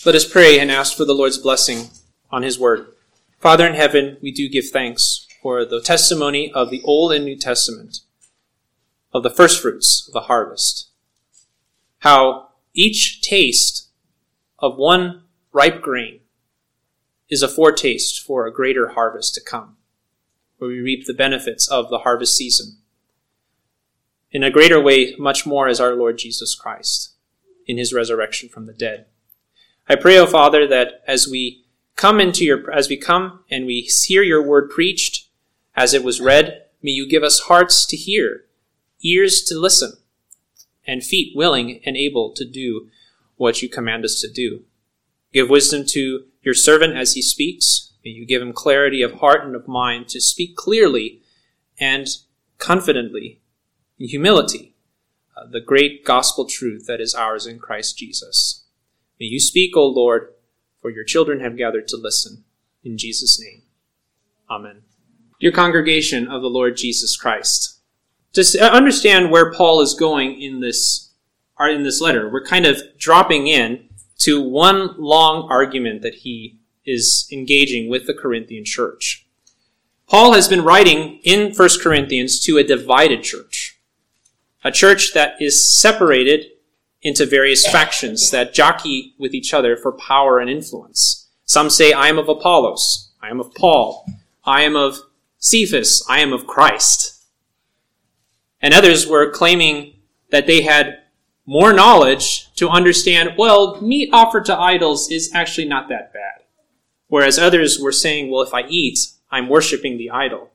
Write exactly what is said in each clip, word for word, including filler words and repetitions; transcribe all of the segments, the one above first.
Let us pray and ask for the Lord's blessing on his word. Father in heaven, we do give thanks for the testimony of the Old and New Testament, of the first fruits of the harvest. How each taste of one ripe grain is a foretaste for a greater harvest to come, where we reap the benefits of the harvest season. In a greater way, much more as our Lord Jesus Christ in his resurrection from the dead. I pray, O Father, that as we come into your, as we come and we hear your word preached, as it was read, may you give us hearts to hear, ears to listen, and feet willing and able to do what you command us to do. Give wisdom to your servant as he speaks. May you give him clarity of heart and of mind to speak clearly and confidently in humility, uh, the great gospel truth that is ours in Christ Jesus. May you speak, O Lord, for your children have gathered to listen. In Jesus' name, amen. Dear congregation of the Lord Jesus Christ, to understand where Paul is going in this, in this letter, we're kind of dropping in to one long argument that he is engaging with the Corinthian church. Paul has been writing in First Corinthians to a divided church, a church that is separated into various factions that jockey with each other for power and influence. Some say, I am of Apollos, I am of Paul, I am of Cephas, I am of Christ. And others were claiming that they had more knowledge to understand, well, meat offered to idols is actually not that bad. Whereas others were saying, well, if I eat, I'm worshiping the idol.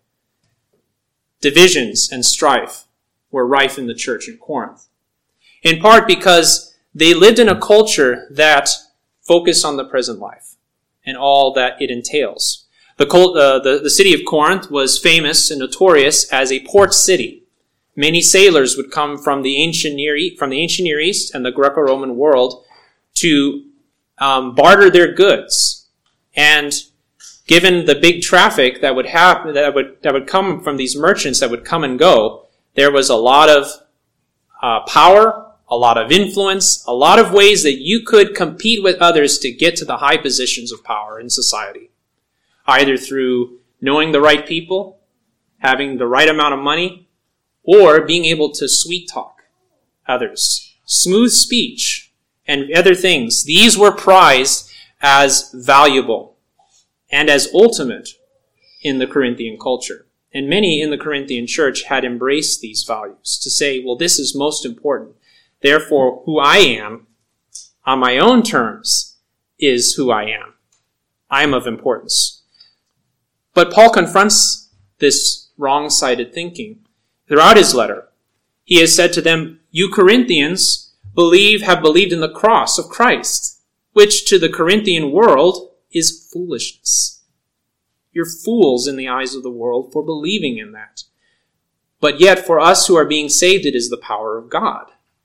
Divisions and strife were rife in the church in Corinth. In part because they lived in a culture that focused on the present life and all that it entails. The, uh, the, the city of Corinth was famous and notorious as a port city. Many sailors would come from the ancient Near East, from the ancient Near East and the Greco-Roman world to um, barter their goods. And given the big traffic that would happen, that would that would come from these merchants that would come and go, there was a lot of uh, power, a lot of influence, a lot of ways that you could compete with others to get to the high positions of power in society. Either through knowing the right people, having the right amount of money, or being able to sweet talk others. Smooth speech and other things. These were prized as valuable and as ultimate in the Corinthian culture. And many in the Corinthian church had embraced these values to say, well, this is most important. Therefore, who I am, on my own terms, is who I am. I am of importance. But Paul confronts this wrong-sided thinking throughout his letter. He has said to them, you Corinthians believe, have believed in the cross of Christ, which to the Corinthian world is foolishness. You're fools in the eyes of the world for believing in that. But yet for us who are being saved, it is the power of God.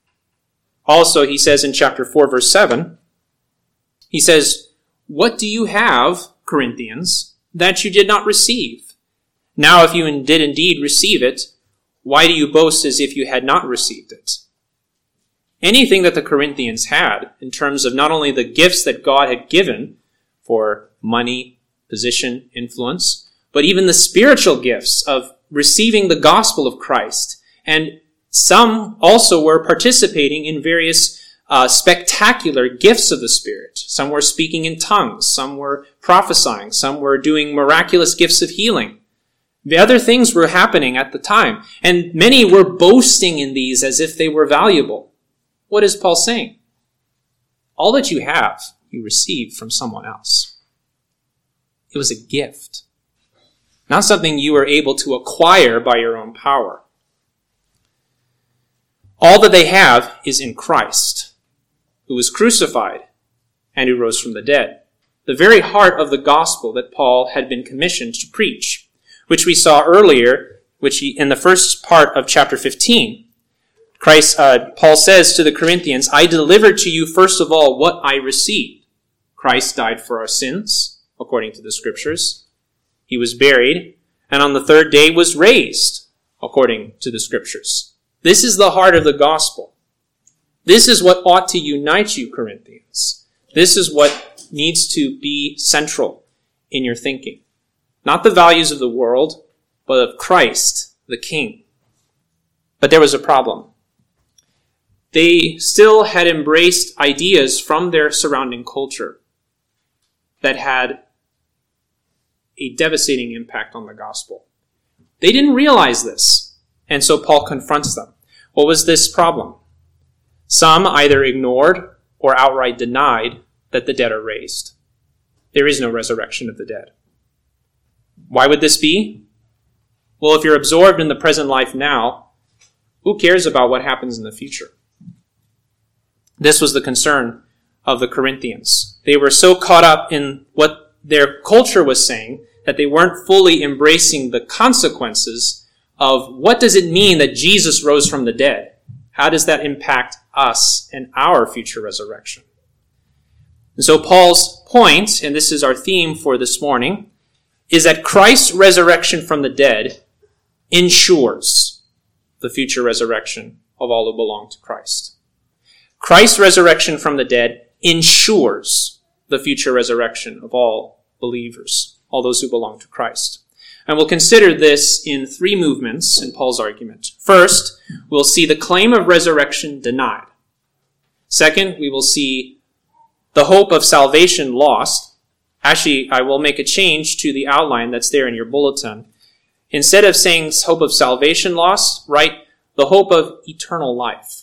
Also, he says in chapter four, verse seven, he says, what do you have, Corinthians, that you did not receive? Now, if you did indeed receive it, why do you boast as if you had not received it? Anything that the Corinthians had in terms of not only the gifts that God had given for money, position, influence, but even the spiritual gifts of receiving the gospel of Christ. And some also were participating in various uh, spectacular gifts of the Spirit. Some were speaking in tongues. Some were prophesying. Some were doing miraculous gifts of healing. The other things were happening at the time. And many were boasting in these as if they were valuable. What is Paul saying? All that you have, you received from someone else. It was a gift. Not something you were able to acquire by your own power. All that they have is in Christ, who was crucified and who rose from the dead. The very heart of the gospel that Paul had been commissioned to preach, which we saw earlier, which he, in the first part of chapter fifteen. Christ, uh, Paul says to the Corinthians, I delivered to you first of all what I received. Christ died for our sins, according to the scriptures. He was buried, and on the third day was raised, according to the scriptures. This is the heart of the gospel. This is what ought to unite you, Corinthians. This is what needs to be central in your thinking. Not the values of the world, but of Christ, the King. But there was a problem. They still had embraced ideas from their surrounding culture that had a devastating impact on the gospel. They didn't realize this, and so Paul confronts them. What was this problem? Some either ignored or outright denied that the dead are raised. There is no resurrection of the dead. Why would this be? Well, if you're absorbed in the present life now, who cares about what happens in the future? This was the concern of the Corinthians. They were so caught up in what their culture was saying that they weren't fully embracing the consequences of what does it mean that Jesus rose from the dead? How does that impact us and our future resurrection? And so Paul's point, and this is our theme for this morning, is that Christ's resurrection from the dead ensures the future resurrection of all who belong to Christ. Christ's resurrection from the dead ensures the future resurrection of all believers, all those who belong to Christ. And we'll consider this in three movements in Paul's argument. First, we'll see the claim of resurrection denied. Second, we will see the hope of salvation lost. Actually, I will make a change to the outline that's there in your bulletin. Instead of saying hope of salvation lost, write the hope of eternal life.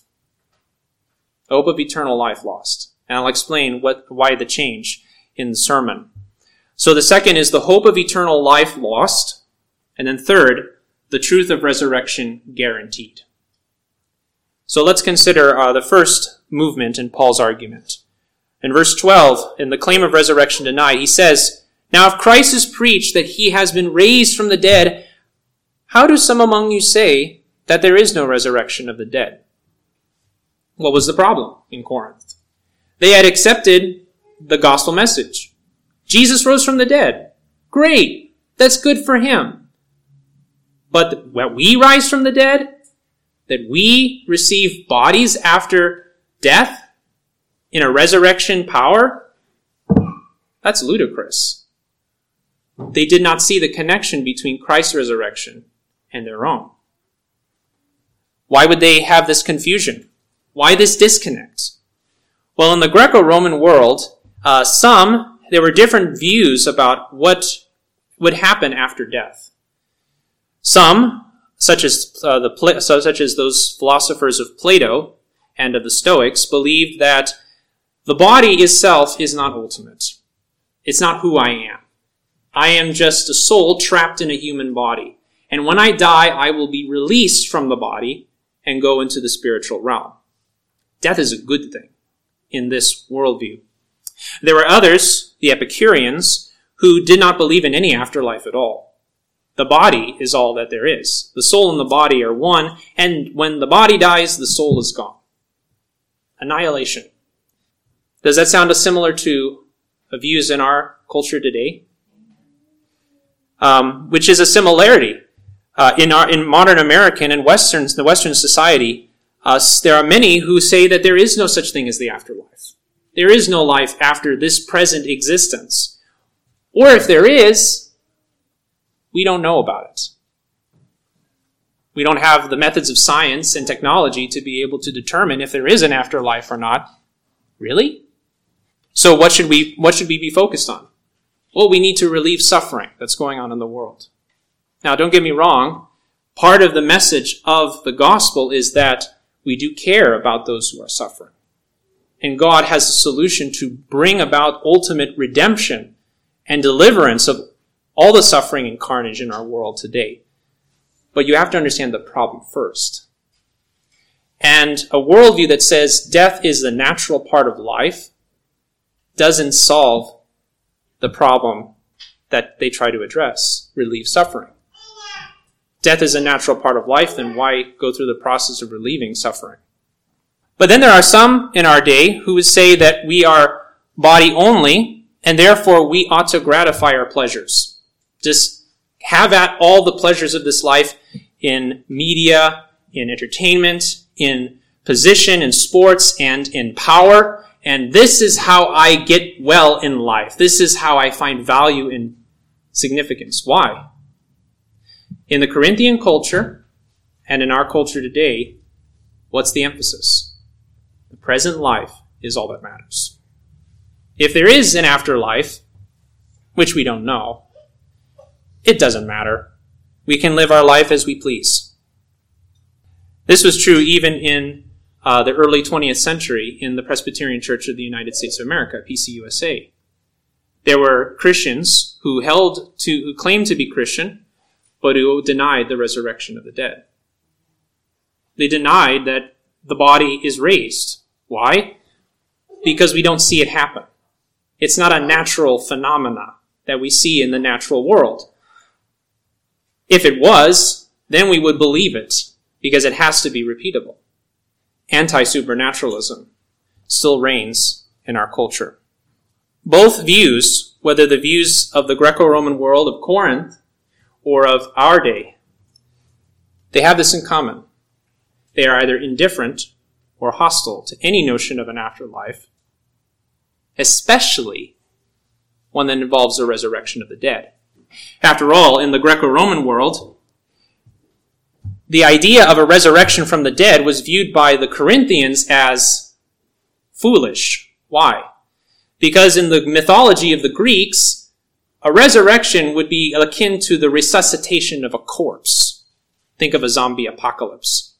The hope of eternal life lost. And I'll explain what why the change in the sermon. So the second is the hope of eternal life lost. And then third, the truth of resurrection guaranteed. So let's consider uh, the first movement in Paul's argument. In verse twelve, in the claim of resurrection denied, he says, "Now if Christ is preached that he has been raised from the dead, how do some among you say that there is no resurrection of the dead?" What was the problem in Corinth? They had accepted the gospel message. Jesus rose from the dead. Great. That's good for him. But when we rise from the dead, that we receive bodies after death in a resurrection power, that's ludicrous. They did not see the connection between Christ's resurrection and their own. Why would they have this confusion? Why this disconnect? Well, in the Greco-Roman world, uh, some, there were different views about what would happen after death. Some, such as uh, the so such as those philosophers of Plato and of the Stoics, believed that the body itself is not ultimate. It's not who I am. I am just a soul trapped in a human body. And when I die, I will be released from the body and go into the spiritual realm. Death is a good thing in this worldview. There were others, the Epicureans, who did not believe in any afterlife at all. The body is all that there is. The soul and the body are one, and when the body dies, the soul is gone. Annihilation. Does that sound similar to views in our culture today? Um, which is a similarity. Uh, in our in modern American and Western, the Western society, uh, there are many who say that there is no such thing as the afterlife. There is no life after this present existence. Or if there is, we don't know about it. We don't have the methods of science and technology to be able to determine if there is an afterlife or not. Really? So what should we, what should we be focused on? Well, we need to relieve suffering that's going on in the world. Now, don't get me wrong. Part of the message of the gospel is that we do care about those who are suffering. And God has a solution to bring about ultimate redemption and deliverance of all the suffering and carnage in our world today. But you have to understand the problem first. And a worldview that says death is the natural part of life doesn't solve the problem that they try to address, relieve suffering. Death is a natural part of life, then why go through the process of relieving suffering? But then there are some in our day who would say that we are body only, and therefore we ought to gratify our pleasures. Just have at all the pleasures of this life in media, in entertainment, in position, in sports, and in power, and this is how I get well in life. This is how I find value and significance. Why? In the Corinthian culture and in our culture today, what's the emphasis? The present life is all that matters. If there is an afterlife, which we don't know, it doesn't matter. We can live our life as we please. This was true even in uh, the early twentieth century in the Presbyterian Church of the United States of America, P C U S A. There were Christians who held to, who claimed to be Christian, but who denied the resurrection of the dead. They denied that the body is raised. Why? Because we don't see it happen. It's not a natural phenomena that we see in the natural world. If it was, then we would believe it, because it has to be repeatable. Anti-supernaturalism still reigns in our culture. Both views, whether the views of the Greco-Roman world of Corinth or of our day, they have this in common. They are either indifferent or hostile to any notion of an afterlife, especially one that involves the resurrection of the dead. After all, in the Greco-Roman world, the idea of a resurrection from the dead was viewed by the Corinthians as foolish. Why? Because in the mythology of the Greeks, a resurrection would be akin to the resuscitation of a corpse. Think of a zombie apocalypse.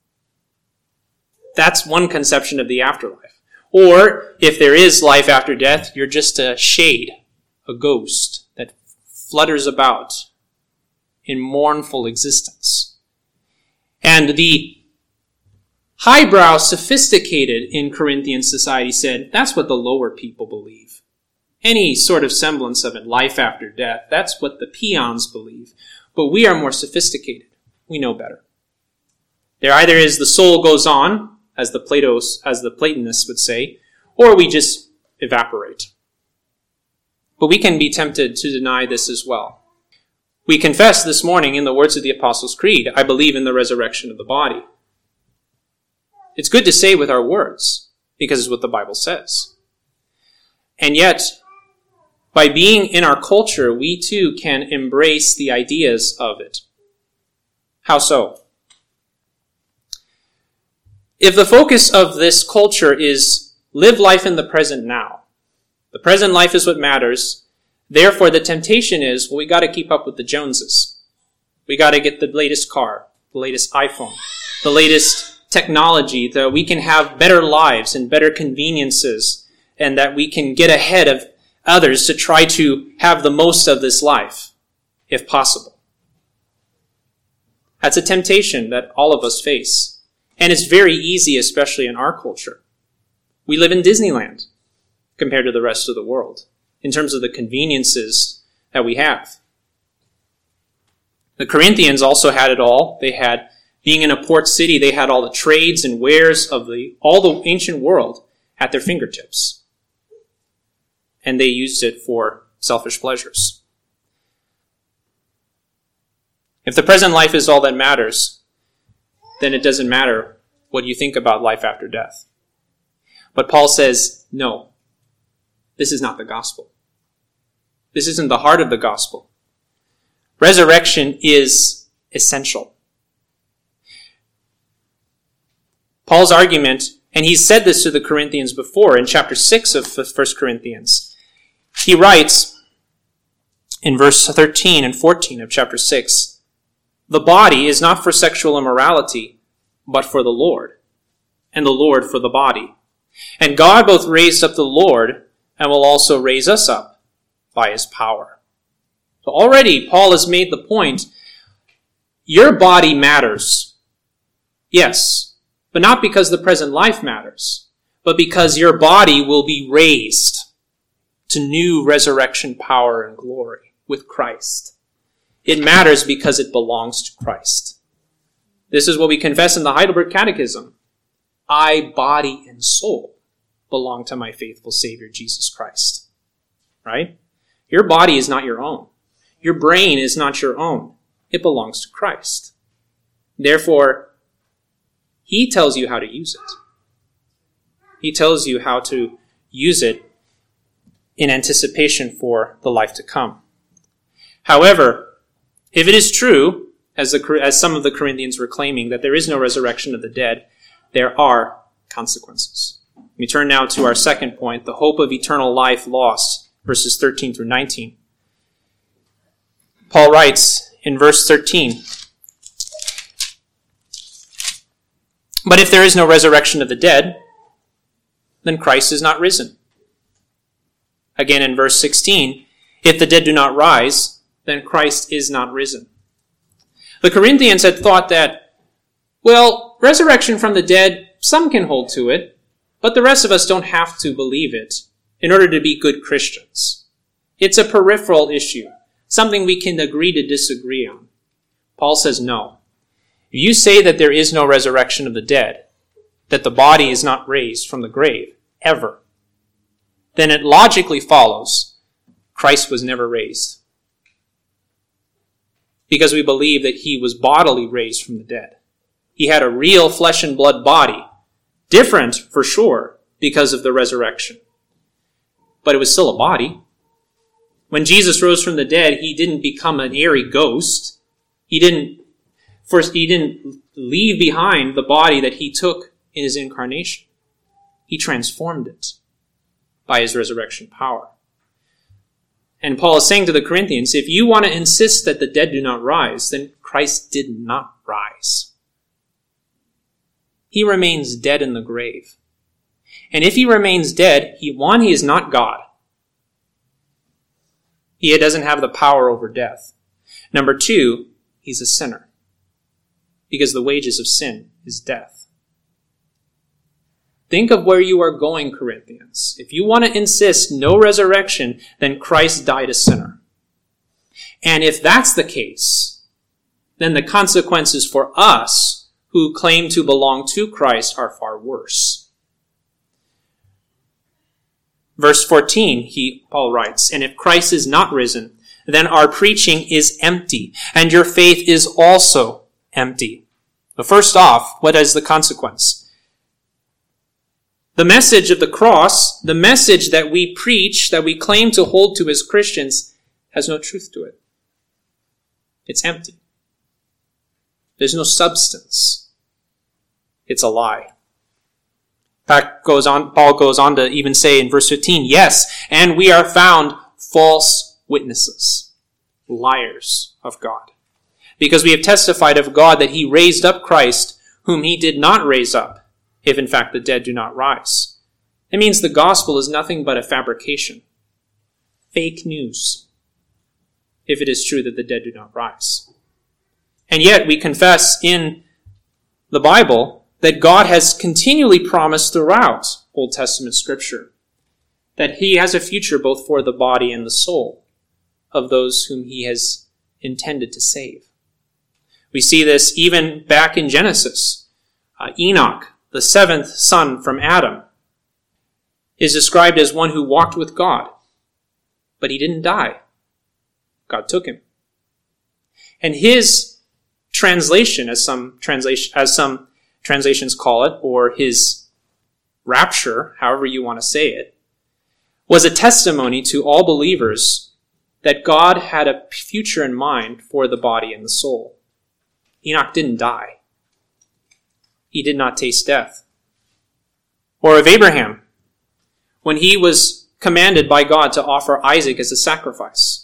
That's one conception of the afterlife. Or, if there is life after death, you're just a shade, a ghost that flutters about in mournful existence. And the highbrow, sophisticated in Corinthian society said, that's what the lower people believe. Any sort of semblance of it, life after death, that's what the peons believe. But we are more sophisticated. We know better. There either is the soul goes on, as the Platos, as the Platonists would say, or we just evaporate. But we can be tempted to deny this as well. We confess this morning in the words of the Apostles' Creed, I believe in the resurrection of the body. It's good to say with our words, because it's what the Bible says. And yet, by being in our culture, we too can embrace the ideas of it. How so? If the focus of this culture is live life in the present now, the present life is what matters, therefore the temptation is, well, we got to keep up with the Joneses. We got to get the latest car, the latest iPhone, the latest technology, that we can have better lives and better conveniences, and that we can get ahead of others to try to have the most of this life, if possible. That's a temptation that all of us face. And it's very easy, especially in our culture. We live in Disneyland compared to the rest of the world in terms of the conveniences that we have. The Corinthians also had it all. They had, being in a port city, they had all the trades and wares of the all the ancient world at their fingertips. And they used it for selfish pleasures. If the present life is all that matters, then it doesn't matter what you think about life after death. But Paul says, no, this is not the gospel. This isn't the heart of the gospel. Resurrection is essential. Paul's argument, and he's said this to the Corinthians before in chapter six of First Corinthians. He writes in verse thirteen and fourteen of chapter six, the body is not for sexual immorality, but for the Lord, and the Lord for the body. And God both raised up the Lord and will also raise us up by his power. So already Paul has made the point, your body matters. Yes, but not because the present life matters, but because your body will be raised to new resurrection power and glory with Christ. It matters because it belongs to Christ. This is what we confess in the Heidelberg Catechism. I, body, and soul belong to my faithful Savior, Jesus Christ. Right? Your body is not your own. Your brain is not your own. It belongs to Christ. Therefore, he tells you how to use it. He tells you how to use it in anticipation for the life to come. However, if it is true, as, the, as some of the Corinthians were claiming, that there is no resurrection of the dead, there are consequences. We turn now to our second point, the hope of eternal life lost, verses thirteen through nineteen. Paul writes in verse thirteen, "But if there is no resurrection of the dead, then Christ is not risen." Again in verse sixteen, "If the dead do not rise, then Christ is not risen." The Corinthians had thought that, well, resurrection from the dead, some can hold to it, but the rest of us don't have to believe it in order to be good Christians. It's a peripheral issue, something we can agree to disagree on. Paul says no. If you say that there is no resurrection of the dead, that the body is not raised from the grave, ever, then it logically follows Christ was never raised. Because we believe that he was bodily raised from the dead. He had a real flesh and blood body, different for sure because of the resurrection. But it was still a body. When Jesus rose from the dead, he didn't become an airy ghost. He didn't, first, he didn't leave behind the body that he took in his incarnation. He transformed it by his resurrection power. And Paul is saying to the Corinthians, if you want to insist that the dead do not rise, then Christ did not rise. He remains dead in the grave. And if he remains dead, he, one, he is not God. He doesn't have the power over death. Number two, he's a sinner. Because the wages of sin is death. Think of where you are going, Corinthians. If you want to insist no resurrection, then Christ died a sinner. And if that's the case, then the consequences for us who claim to belong to Christ are far worse. Verse fourteen, he, Paul writes, "And if Christ is not risen, then our preaching is empty, and your faith is also empty." But first off, what is the consequence? The message of the cross, the message that we preach, that we claim to hold to as Christians, has no truth to it. It's empty. There's no substance. It's a lie. In fact, goes on, Paul goes on to even say in verse fifteen, "Yes, and we are found false witnesses, liars of God. Because we have testified of God that he raised up Christ, whom he did not raise up, if in fact the dead do not rise." It means the gospel is nothing but a fabrication. Fake news. If it is true that the dead do not rise. And yet we confess in the Bible that God has continually promised throughout Old Testament scripture that he has a future both for the body and the soul of those whom he has intended to save. We see this even back in Genesis. Uh, Enoch, the seventh son from Adam, is described as one who walked with God, but he didn't die. God took him. And his translation, as some translation, as some translations call it, or his rapture, however you want to say it, was a testimony to all believers that God had a future in mind for the body and the soul. Enoch didn't die. He did not taste death. Or of Abraham, when he was commanded by God to offer Isaac as a sacrifice.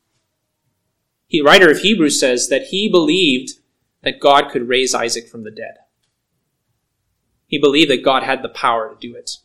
The writer of Hebrews says that he believed that God could raise Isaac from the dead. He believed that God had the power to do it.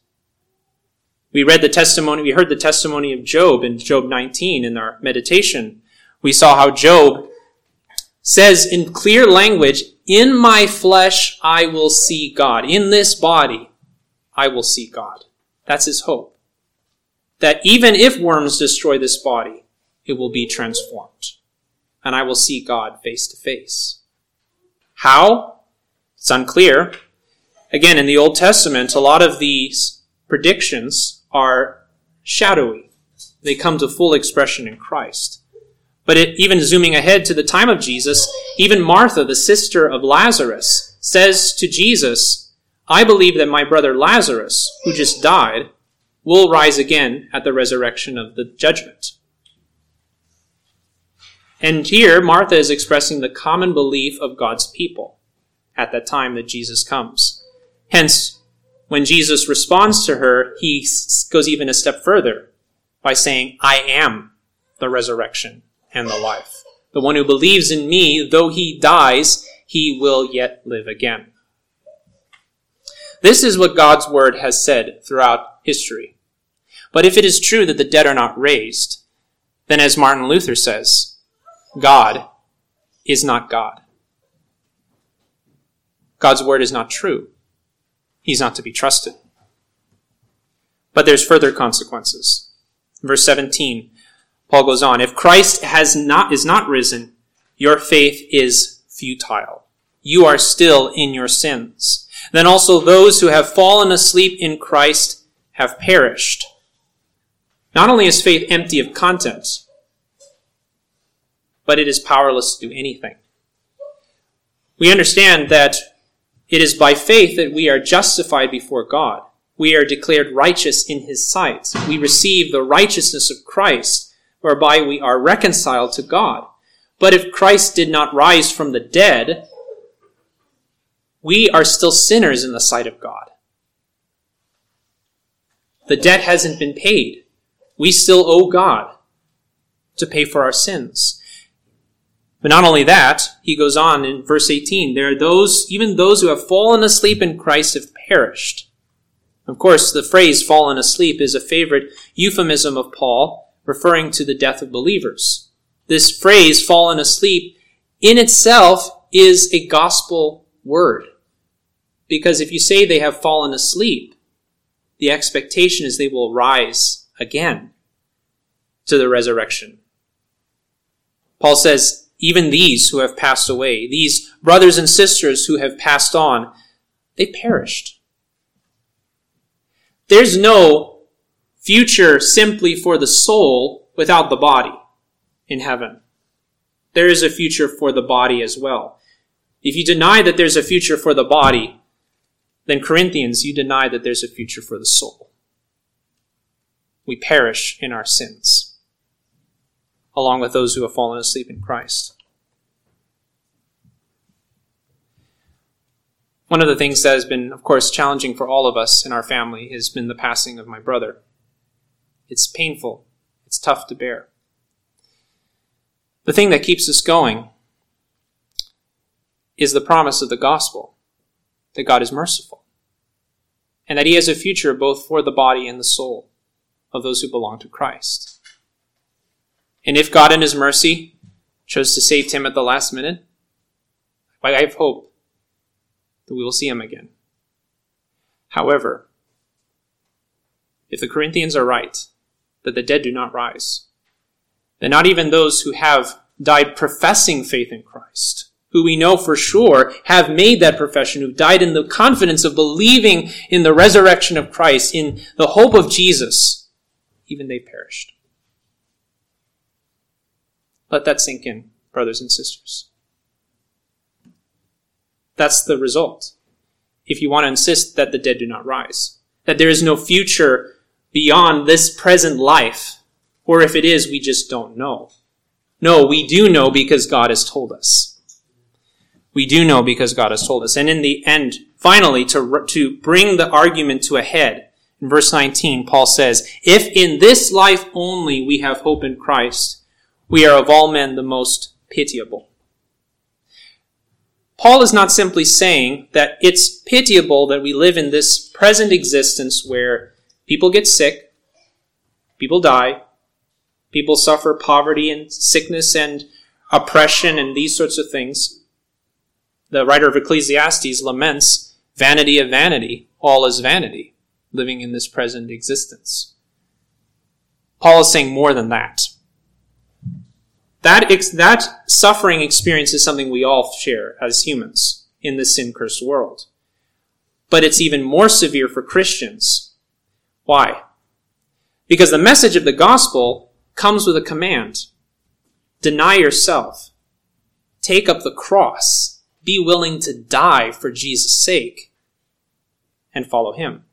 We read the testimony, we heard the testimony of Job in Job nineteen in our meditation. We saw how Job says in clear language, "In my flesh I will see God. In this body I will see God." That's his hope. That even if worms destroy this body, it will be transformed. And I will see God face to face. How? It's unclear. Again, in the Old Testament, a lot of these predictions are shadowy. They come to full expression in Christ. But it, even zooming ahead to the time of Jesus, even Martha, the sister of Lazarus, says to Jesus, I believe that my brother Lazarus, who just died, will rise again at the resurrection of the judgment. And here, Martha is expressing the common belief of God's people at that time that Jesus comes. Hence, when Jesus responds to her, he goes even a step further by saying, I am the resurrection and the life. The one who believes in me, though he dies, he will yet live again. This is what God's word has said throughout history. But if it is true that the dead are not raised, then as Martin Luther says, God is not God. God's word is not true. He's not to be trusted. But there's further consequences. Verse seventeen, Paul goes on, if Christ has not is not risen, your faith is futile. You are still in your sins. Then also those who have fallen asleep in Christ have perished. Not only is faith empty of content, but it is powerless to do anything. We understand that it is by faith that we are justified before God. We are declared righteous in his sight. We receive the righteousness of Christ, whereby we are reconciled to God. But if Christ did not rise from the dead, we are still sinners in the sight of God. The debt hasn't been paid. We still owe God to pay for our sins. But not only that, he goes on in verse eighteen, there are those, even those who have fallen asleep in Christ have perished. Of course, the phrase fallen asleep is a favorite euphemism of Paul, referring to the death of believers. This phrase, fallen asleep, in itself is a gospel word. Because if you say they have fallen asleep, the expectation is they will rise again to the resurrection. Paul says, even these who have passed away, these brothers and sisters who have passed on, they perished. There's no future simply for the soul without the body in heaven. There is a future for the body as well. If you deny that there's a future for the body, then Corinthians, you deny that there's a future for the soul. We perish in our sins, along with those who have fallen asleep in Christ. One of the things that has been, of course, challenging for all of us in our family has been the passing of my brother. It's painful. It's tough to bear. The thing that keeps us going is the promise of the gospel, that God is merciful, and that he has a future both for the body and the soul of those who belong to Christ. And if God in his mercy chose to save Tim at the last minute, I have hope that we will see him again. However, if the Corinthians are right, that the dead do not rise, then not even those who have died professing faith in Christ, who we know for sure have made that profession, who died in the confidence of believing in the resurrection of Christ, in the hope of Jesus, even they perished. Let that sink in, brothers and sisters. That's the result. If you want to insist that the dead do not rise, that there is no future beyond this present life, or if it is, we just don't know. No, we do know because God has told us. We do know because God has told us. And in the end, finally, to, to bring the argument to a head, in verse nineteen, Paul says, if in this life only we have hope in Christ, we are of all men the most pitiable. Paul is not simply saying that it's pitiable that we live in this present existence where people get sick, people die, people suffer poverty and sickness and oppression and these sorts of things. The writer of Ecclesiastes laments, vanity of vanity, all is vanity, living in this present existence. Paul is saying more than that. That, ex- that suffering experience is something we all share as humans in this sin-cursed world. But it's even more severe for Christians. Why? Because the message of the gospel comes with a command. Deny yourself. Take up the cross. Be willing to die for Jesus' sake. and follow him.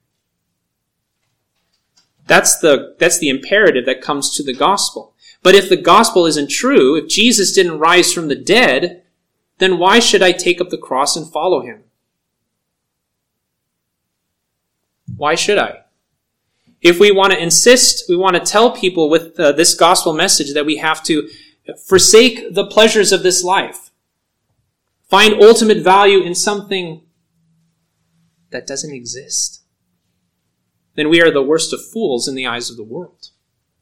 That's the, that's the imperative that comes to the gospel. But if the gospel isn't true, if Jesus didn't rise from the dead, then why should I take up the cross and follow him? Why should I? If we want to insist, we want to tell people with uh, this gospel message that we have to forsake the pleasures of this life, find ultimate value in something that doesn't exist, then we are the worst of fools in the eyes of the world.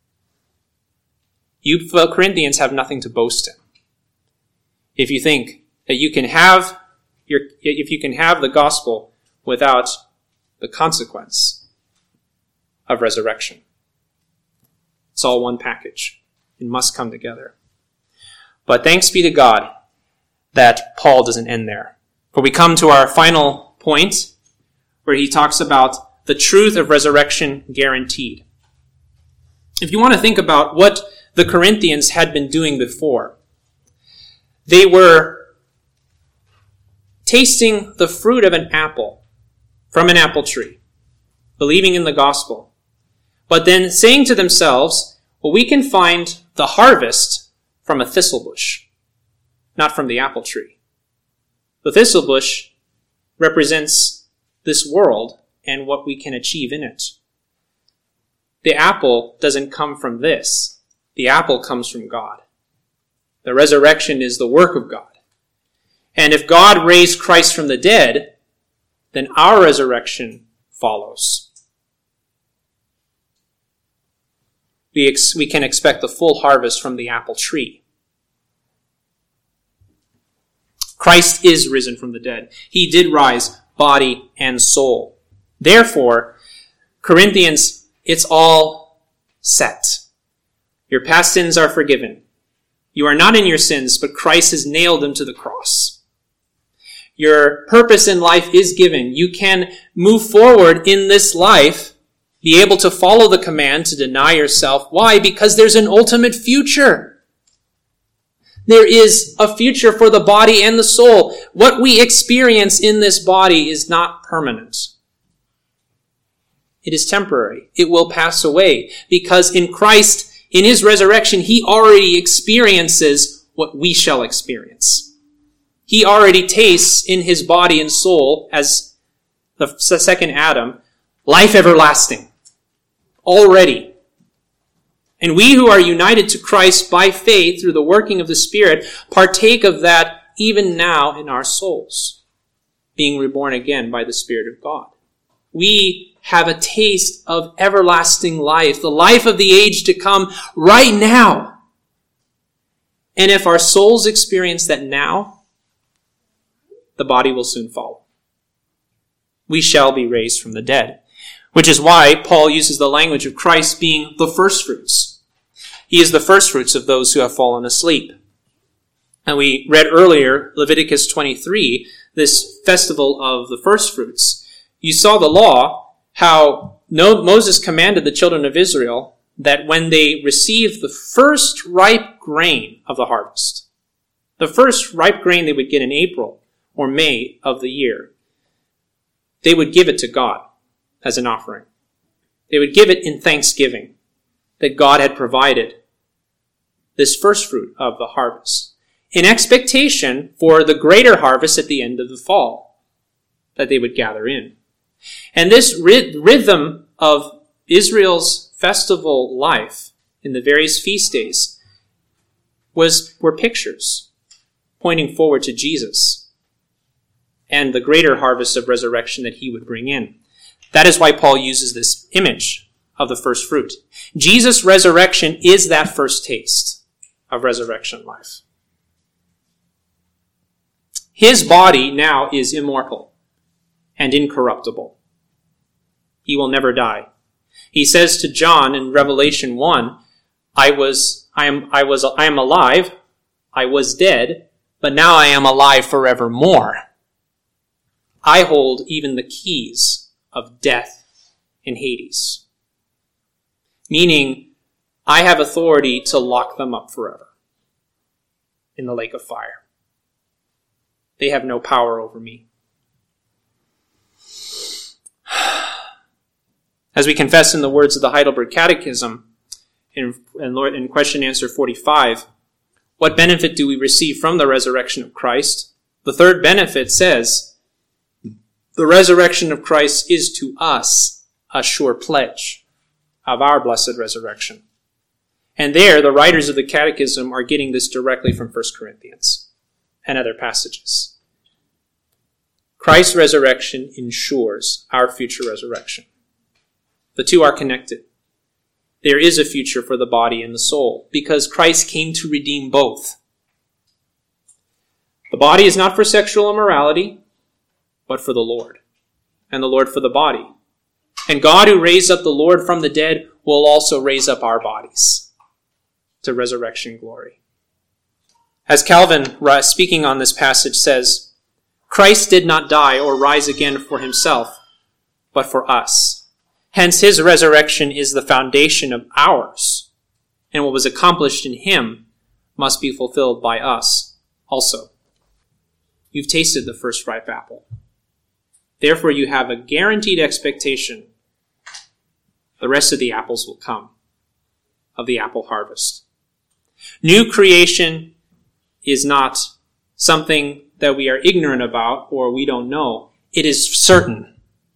You Corinthians have nothing to boast in. If you think that you can have your, if you can have the gospel without the consequence of resurrection. It's all one package. It must come together. But thanks be to God that Paul doesn't end there. For we come to our final point where he talks about the truth of resurrection guaranteed. If you want to think about what the Corinthians had been doing before, they were tasting the fruit of an apple from an apple tree, believing in the gospel, but then saying to themselves, well, we can find the harvest from a thistle bush, not from the apple tree. The thistle bush represents this world and what we can achieve in it. The apple doesn't come from this. The apple comes from God. The resurrection is the work of God. And if God raised Christ from the dead, then our resurrection follows. We, ex- we can expect the full harvest from the apple tree. Christ is risen from the dead. He did rise, body and soul. Therefore, Corinthians, it's all set. Your past sins are forgiven. You are not in your sins, but Christ has nailed them to the cross. Your purpose in life is given. You can move forward in this life, be able to follow the command to deny yourself. Why? Because there's an ultimate future. There is a future for the body and the soul. What we experience in this body is not permanent. It is temporary. It will pass away because in Christ, in his resurrection, he already experiences what we shall experience. He already tastes in his body and soul as the second Adam, life everlasting. Already. And we who are united to Christ by faith through the working of the Spirit partake of that even now in our souls, being reborn again by the Spirit of God. We have a taste of everlasting life, the life of the age to come right now. And if our souls experience that now, the body will soon follow. We shall be raised from the dead, which is why Paul uses the language of Christ being the firstfruits. He is the firstfruits of those who have fallen asleep. And we read earlier, Leviticus twenty-three, this festival of the firstfruits. You saw the law, how Moses commanded the children of Israel that when they received the first ripe grain of the harvest, the first ripe grain they would get in April or May of the year, they would give it to God as an offering. They would give it in thanksgiving that God had provided this first fruit of the harvest, in expectation for the greater harvest at the end of the fall that they would gather in. And this rhythm of Israel's festival life in the various feast days was were pictures pointing forward to Jesus and the greater harvest of resurrection that he would bring in. That is why Paul uses this image of the first fruit. Jesus' resurrection is that first taste of resurrection life. His body now is immortal and incorruptible. He will never die. He says to John in Revelation one, I was, I am, I was, I am alive, I was dead, but now I am alive forevermore. I hold even the keys of death and Hades. Meaning, I have authority to lock them up forever in the lake of fire. They have no power over me. As we confess in the words of the Heidelberg Catechism, in, in, in question answer forty-five, what benefit do we receive from the resurrection of Christ? The third benefit says, the resurrection of Christ is to us a sure pledge of our blessed resurrection. And there, the writers of the Catechism are getting this directly from First Corinthians and other passages. Christ's resurrection ensures our future resurrection. The two are connected. There is a future for the body and the soul because Christ came to redeem both. The body is not for sexual immorality, but for the Lord, and the Lord for the body. And God, who raised up the Lord from the dead, will also raise up our bodies to resurrection glory. As Calvin, speaking on this passage, says, Christ did not die or rise again for himself, but for us. Hence, his resurrection is the foundation of ours, and what was accomplished in him must be fulfilled by us also. You've tasted the first ripe apple. Therefore, you have a guaranteed expectation the rest of the apples will come of the apple harvest. New creation is not something that we are ignorant about or we don't know. It is certain.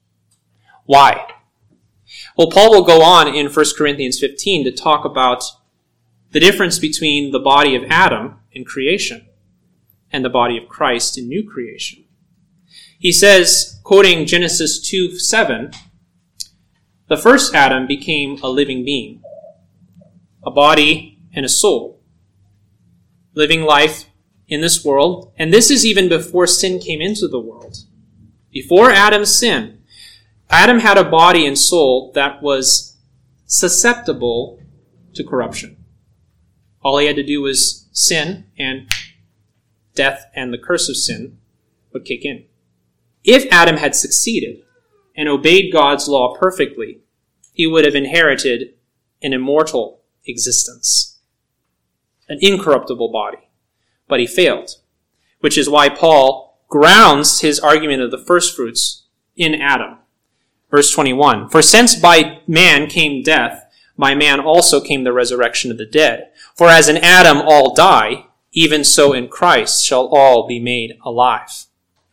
Why? Well, Paul will go on in First Corinthians fifteen to talk about the difference between the body of Adam in creation and the body of Christ in new creation. He says, quoting Genesis two seven, the first Adam became a living being, a body and a soul, living life in this world. And this is even before sin came into the world. Before Adam's sin, Adam had a body and soul that was susceptible to corruption. All he had to do was sin, and death and the curse of sin would kick in. If Adam had succeeded and obeyed God's law perfectly, he would have inherited an immortal existence, an incorruptible body. But he failed, which is why Paul grounds his argument of the first fruits in Adam. Verse twenty-one, for since by man came death, by man also came the resurrection of the dead. For as in Adam all die, even so in Christ shall all be made alive.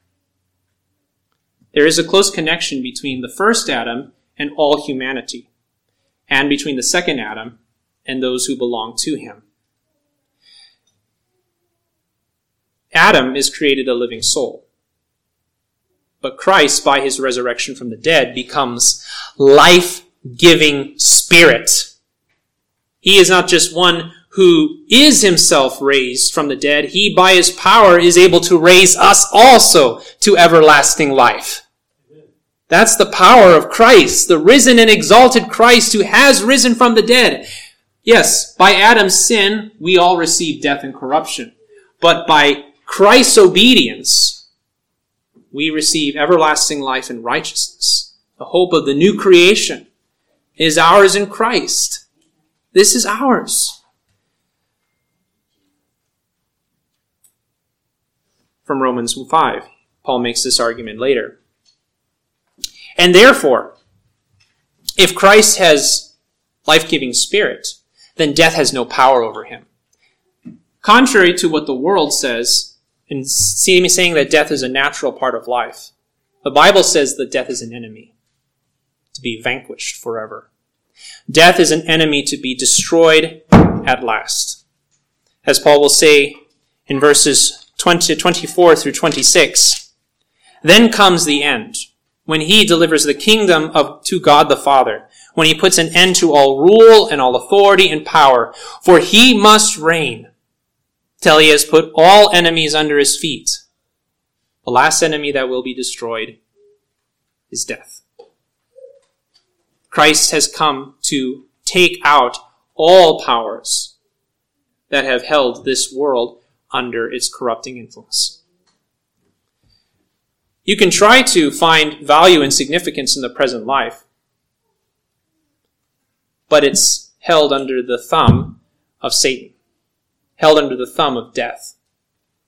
There is a close connection between the first Adam and all humanity, and between the second Adam and those who belong to him. Adam is created a living soul. But Christ, by his resurrection from the dead, becomes life-giving spirit. He is not just one who is himself raised from the dead. He, by his power, is able to raise us also to everlasting life. That's the power of Christ, the risen and exalted Christ who has risen from the dead. Yes, by Adam's sin, we all receive death and corruption. But by Christ's obedience, we receive everlasting life and righteousness. The hope of the new creation is ours in Christ. This is ours. From Romans five, Paul makes this argument later. And therefore, if Christ has life-giving spirit, then death has no power over him. Contrary to what the world says, in saying that death is a natural part of life, the Bible says that death is an enemy to be vanquished forever. Death is an enemy to be destroyed at last. As Paul will say in verses twenty, twenty-four through twenty-six, then comes the end, when he delivers the kingdom of to God the Father, when he puts an end to all rule and all authority and power, for he must reign till he has put all enemies under his feet. The last enemy that will be destroyed is death. Christ has come to take out all powers that have held this world under its corrupting influence. You can try to find value and significance in the present life, but it's held under the thumb of Satan, held under the thumb of death.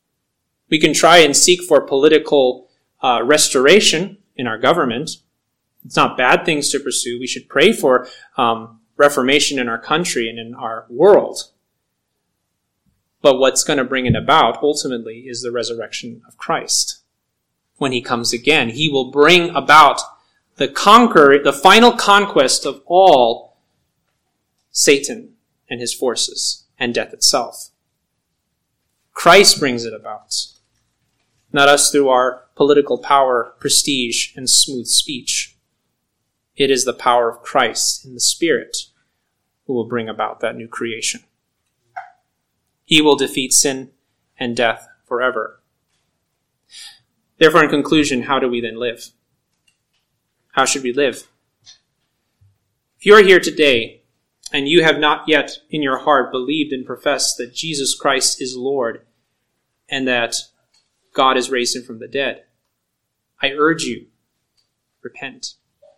We can try and seek for political uh, restoration in our government, It's not bad things to pursue. We should pray for um, reformation in our country and in our world. But what's going to bring it about ultimately is the resurrection of Christ. When he comes again, he will bring about the conquer, the final conquest of all Satan and his forces and death itself. Christ brings it about, not us through our political power, prestige, and smooth speech. It is the power of Christ in the Spirit who will bring about that new creation. He will defeat sin and death forever. Therefore, in conclusion, how do we then live? How should we live? If you are here today and you have not yet in your heart believed and professed that Jesus Christ is Lord and that God has raised him from the dead, I urge you, repent.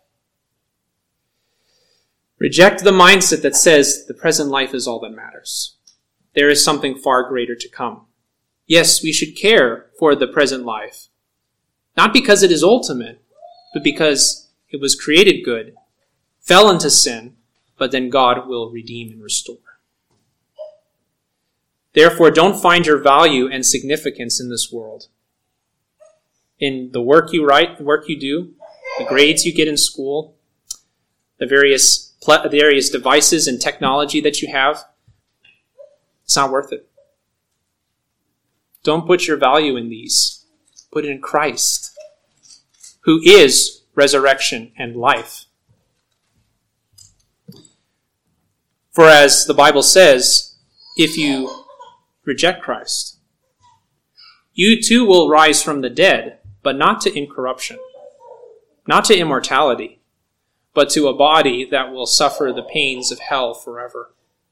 Reject the mindset that says the present life is all that matters. There is something far greater to come. Yes, we should care for the present life, not because it is ultimate, but because it was created good, fell into sin, but then God will redeem and restore. Therefore, don't find your value and significance in this world. In the work you write, the work you do, the grades you get in school, the various, the various devices and technology that you have, it's not worth it. Don't put your value in these. Put it in Christ, who is resurrection and life. For as the Bible says, if you reject Christ, you too will rise from the dead, but not to incorruption, not to immortality, but to a body that will suffer the pains of hell forever.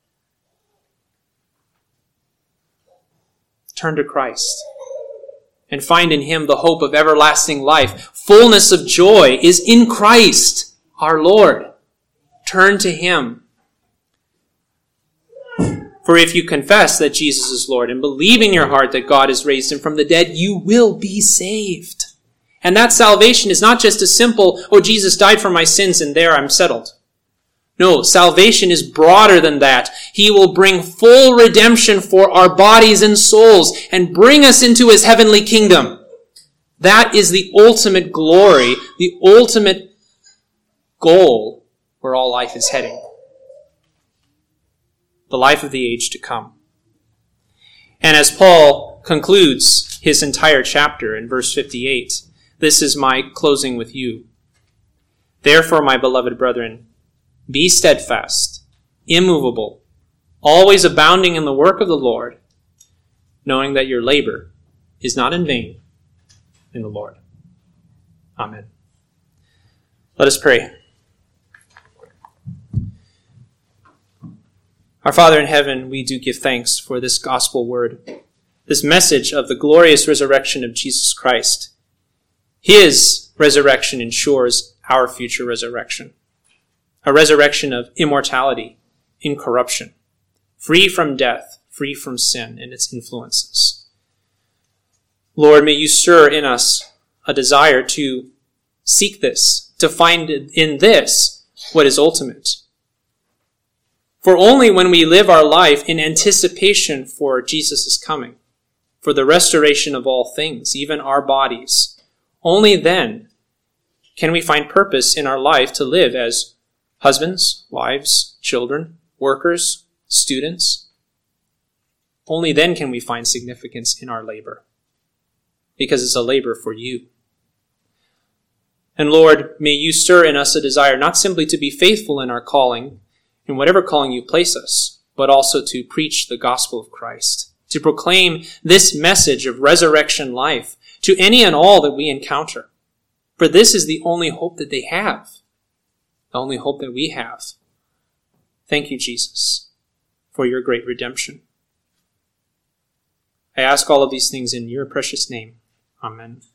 Turn to Christ and find in him the hope of everlasting life. Fullness of joy is in Christ, our Lord. Turn to him. For if you confess that Jesus is Lord and believe in your heart that God has raised him from the dead, you will be saved. And that salvation is not just a simple, oh, Jesus died for my sins and there I'm settled. No, salvation is broader than that. He will bring full redemption for our bodies and souls and bring us into his heavenly kingdom. That is the ultimate glory, the ultimate goal where all life is heading. The life of the age to come. And as Paul concludes his entire chapter in verse fifty-eight, this is my closing with you. Therefore, my beloved brethren, be steadfast, immovable, always abounding in the work of the Lord, knowing that your labor is not in vain in the Lord. Amen. Let us pray. Our Father in heaven, we do give thanks for this gospel word, this message of the glorious resurrection of Jesus Christ. His resurrection ensures our future resurrection, a resurrection of immortality, incorruption, free from death, free from sin and its influences. Lord, may you stir in us a desire to seek this, to find in this what is ultimate. For only when we live our life in anticipation for Jesus' coming, for the restoration of all things, even our bodies, only then can we find purpose in our life to live as husbands, wives, children, workers, students. Only then can we find significance in our labor, because it's a labor for you. And Lord, may you stir in us a desire not simply to be faithful in our calling, in whatever calling you place us, but also to preach the gospel of Christ, to proclaim this message of resurrection life to any and all that we encounter. For this is the only hope that they have, the only hope that we have. Thank you, Jesus, for your great redemption. I ask all of these things in your precious name. Amen.